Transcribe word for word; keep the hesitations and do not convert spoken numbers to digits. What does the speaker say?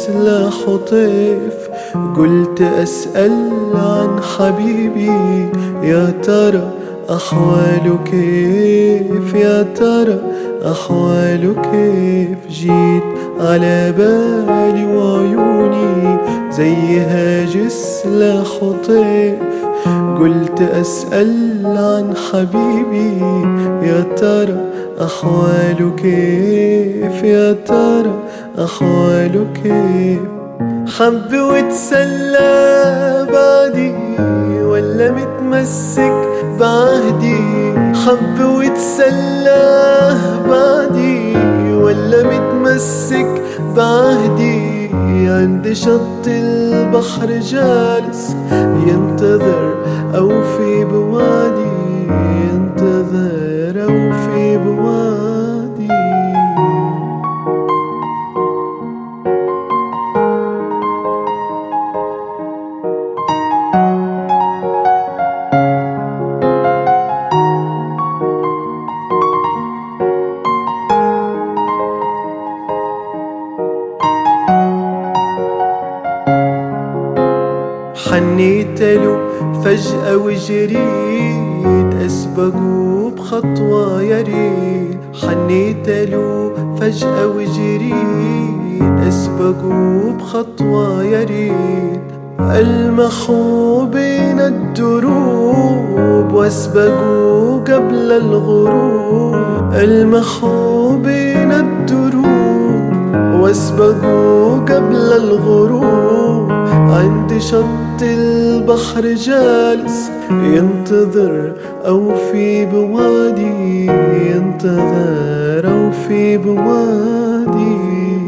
سلاح وطيف، قلت أسأل عن حبيبي يا ترى أحواله كيف، يا ترى أحواله كيف. جيت على بالي وعيوني زي هاج سلاح وطيف، قلت أسأل عن حبيبي يا ترى أحواله كيف، يا ترى أحواله كيف. حب وتسلى بعدي ولا متمسك بعهدي، حب وتسلى بعدي ولا متمسك بعهدي. عند شط البحر جالس ينتظر أو في بوادي، ينتظر أو في بوادي. حنيت له فجأة وجريت أسبقه بخطوة يا ريت، حنيت له فجأة وجريت أسبقه بخطوة يا ريت. ألمحوا بين الدروب واسبقوا قبل الغروب، ألمحوا بين الدروب واسبقوا قبل الغروب. عند شط البحر جالس ينتظر أو في بوادي، ينتظر أو في بوادي.